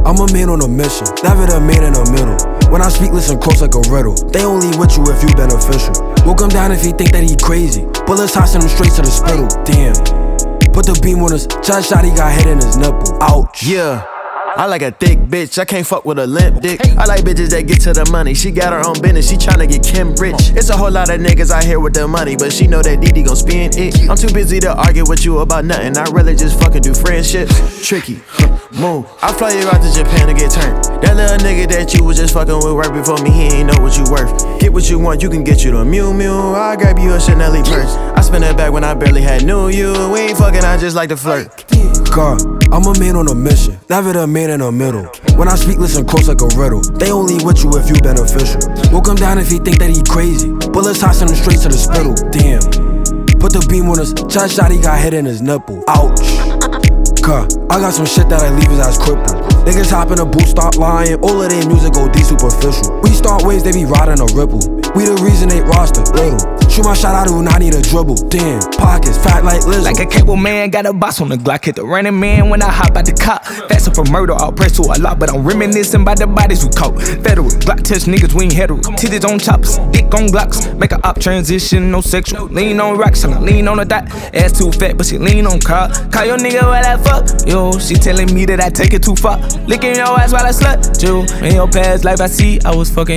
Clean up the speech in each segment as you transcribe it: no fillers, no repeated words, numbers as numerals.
I'm a man on a mission, never the man in the middle. When I speak, listen close like a riddle. They only with you if you beneficial. Woke him down if he think that he crazy. Bullets hot, send him straight to the spittle. Damn. Put the beam on his chest shot, he got hit in his nipple. Ouch. Yeah. I like a thick bitch, I can't fuck with a limp dick. I like bitches that get to the money, she got her own business, she tryna get Kim rich. It's a whole lot of niggas out here with the money, but she know that DD gon' spend it. I'm too busy to argue with you about nothing, I really just fucking do friendships. Tricky, move, I fly you out to Japan to get turned. That little nigga that you was just fucking with right before me, he ain't know what you worth. Get what you want, you can get you the Mew Mew, I grab you a Chanel purse. I spent it back when I barely had knew you, we ain't fucking, I just like to flirt. God, I'm a man on a mission, never the man in the middle. When I speak, listen close like a riddle. They only with you if you beneficial. Woke him down if he think that he crazy. Bullets hot, send him straight to the spittle. Damn. Put the beam on his chest shot, he got hit in his nipple. Ouch. God, I got some shit that I leave his ass crippled. Niggas hop in a booth, start lying. All of their music go superficial. We start waves, they be riding a ripple. We the reason they roster little. Shoot my shot, I do not need a dribble. Damn, pockets fat like Lizzo. Like a cable man, got a box on the Glock. Hit the running man when I hop out the cop. That's up for murder, I'll press to a lot, but I'm reminiscing about the bodies we caught. Federal, Glock touch niggas, we ain't hetero. Titties on choppers, dick on Glocks. Make a op transition, no sexual. Lean on rocks, and I lean on the dot. Ass too fat, but she lean on car. Call your nigga while I fuck. Yo, she telling me that I take it too far. Licking your ass while I slut you. In your past life I see, I was fucking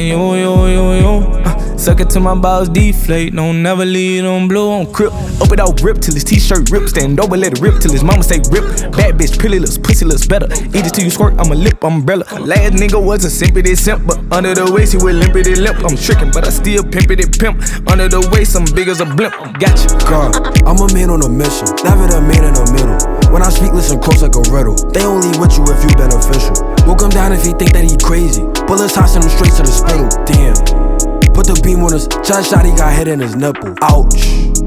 you. Suck it till my balls deflate. Don't never lead on blue on crip. Up it out, rip till his t-shirt rip. Stand over, let it rip till his mama say rip. Bad bitch, pillyless, pussy looks better. Eat it till you squirt, I'm a lip umbrella. Last nigga was a simpity simp, but under the waist he was limpity limp. I'm tricking, but I still pimpity pimp. Under the waist I'm big as a blimp. Gotcha. God, I'm a man on a mission, never the man in the middle. When I speak, listen close like a riddle. They only with you if you beneficial. Woke him down if he think that he crazy. Bullets hot, send him straight to the spittle. Damn. Put the beam on his chest shot, he got hit in his nipple. Ouch.